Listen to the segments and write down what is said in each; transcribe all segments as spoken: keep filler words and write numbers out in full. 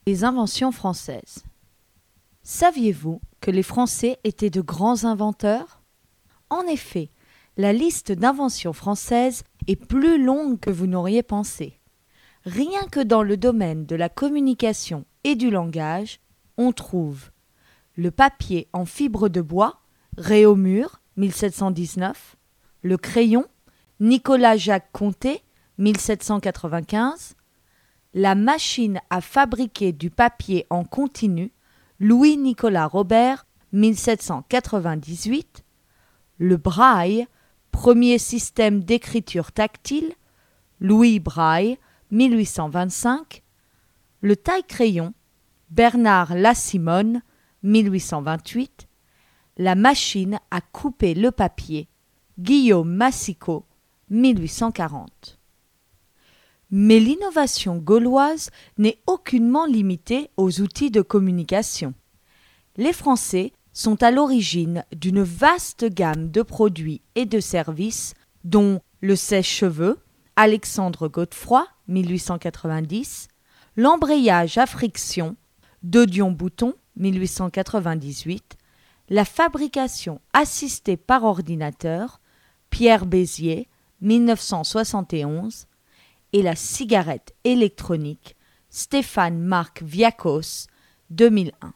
Les inventions françaises. Saviez-vous que les Français étaient de grands inventeurs? En effet, la liste d'inventions françaises est plus longue que vous n'auriez pensé. Rien que dans le domaine de la communication et du langage, on trouve le papier en fibre de bois, Réaumur, mille sept cent dix-neuf, le crayon, Nicolas-Jacques Conté, mille sept cent quatre-vingt-quinze, la machine à fabriquer du papier en continu, Louis-Nicolas Robert, mille sept cent quatre-vingt-dix-huit, le braille, premier système d'écriture tactile, Louis Braille, mille huit cent vingt-cinq, le taille-crayon, Bernard Lassimone, mille huit cent vingt-huit, la machine à couper le papier, Guillaume Massicot, mille huit cent quarante. Mais l'innovation gauloise n'est aucunement limitée aux outils de communication. Les Français sont à l'origine d'une vaste gamme de produits et de services, dont le sèche-cheveux, Alexandre Godefroy, mille huit cent quatre-vingt-dix, l'embrayage à friction, Dodion-Bouton, mille huit cent quatre-vingt-dix-huit, la fabrication assistée par ordinateur, Pierre Bézier, mille neuf cent soixante et onze, et la cigarette électronique, Stéphane Marc Viacos, deux mille un.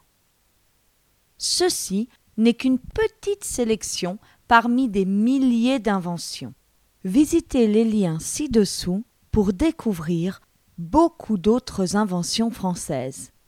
Ceci n'est qu'une petite sélection parmi des milliers d'inventions. Visitez les liens ci-dessous pour découvrir beaucoup d'autres inventions françaises.